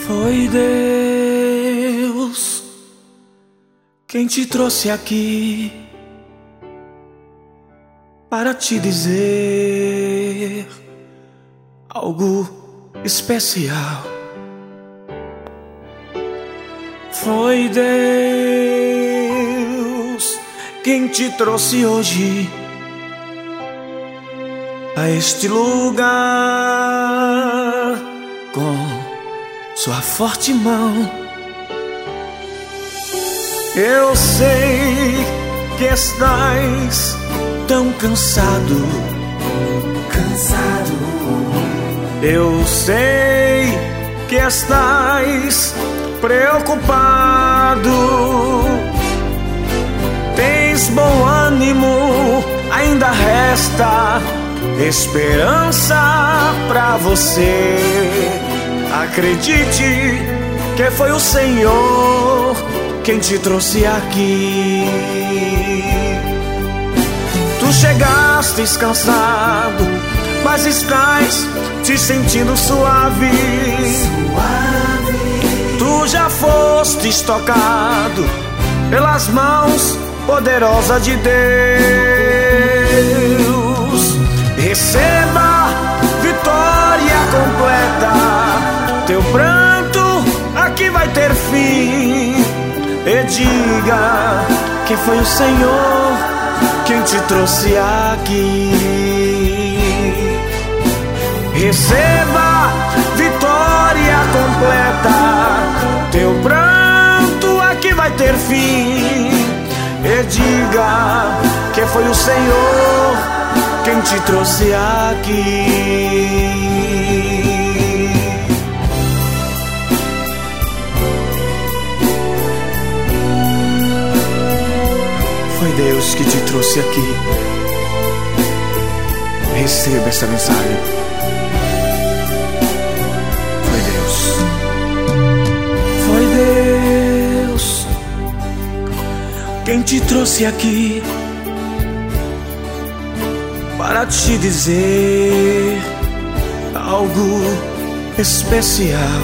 Foi Deus quem te trouxe aqui para te dizer algo especial. Foi Deus quem te trouxe hoje a este lugar com sua forte mão. Eu sei que estás tão cansado. Eu sei que estás preocupado. Tens bom ânimo, ainda resta esperança pra você. Acredite que foi o Senhor quem te trouxe aqui. Tu chegaste cansado, mas estás te sentindo suave. Tu já fostes tocado pelas mãos poderosas de Deus. Receba vitória completa. Teu pranto aqui vai ter fim. E diga que foi o Senhor quem te trouxe aqui. Receba vitória completa. Teu pranto aqui vai ter fim. E diga que foi o Senhor quem te trouxe aqui. Foi Deus que te trouxe aqui. Receba essa mensagem. Foi Deus. Foi Deus quem te trouxe aqui para te dizer algo especial.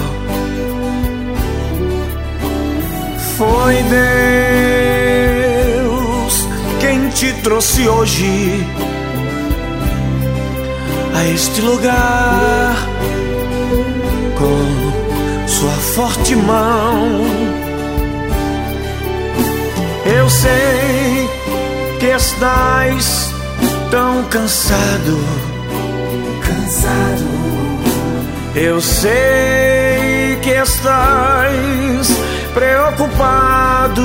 Foi Deus quem te trouxe hoje a este lugar com sua forte mão. Eu sei que estás tão cansado. Eu sei que estás preocupado,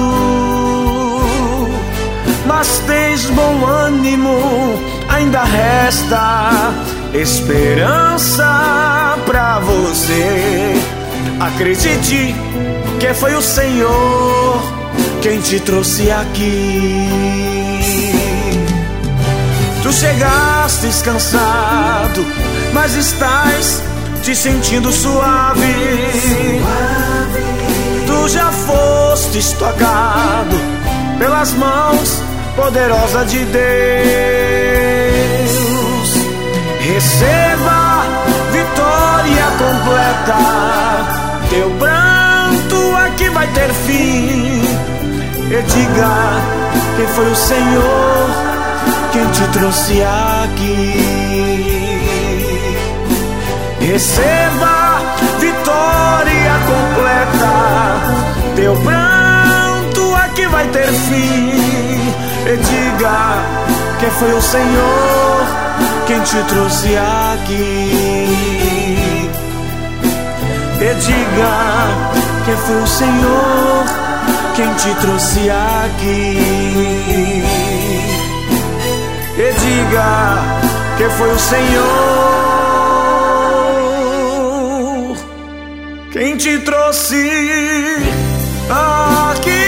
mas tens bom ânimo, ainda resta esperança pra você. Acredite que foi o Senhor quem te trouxe aqui. Tu chegaste cansado, mas estás te sentindo suave. Tu já fostes tocado pelas mãos poderosas de Deus. Receba vitória completa. Teu pranto aqui vai ter fim. E diga que foi o Senhor quem te trouxe aqui. Receba vitória completa. Teu pranto aqui vai ter fim. E diga que foi o Senhor quem te trouxe aqui. E diga que foi o Senhor quem te trouxe aqui. E diga que foi o Senhor quem te trouxe aqui.